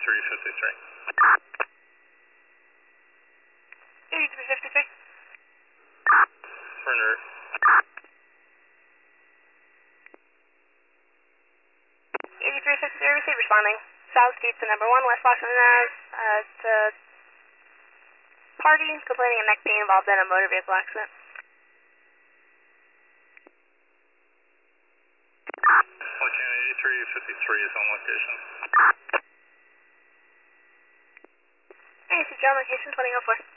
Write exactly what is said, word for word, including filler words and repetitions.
eighty-three fifty-three. eighty-three fifty-three. Surrender. eighty-three fifty-three, receive responding. South Street to number one, West Washington Ave. Uh, it's a party complaining of neck pain involved in a motor vehicle accident. Lieutenant eighty-three fifty-three is on location. A C John, location twenty oh four.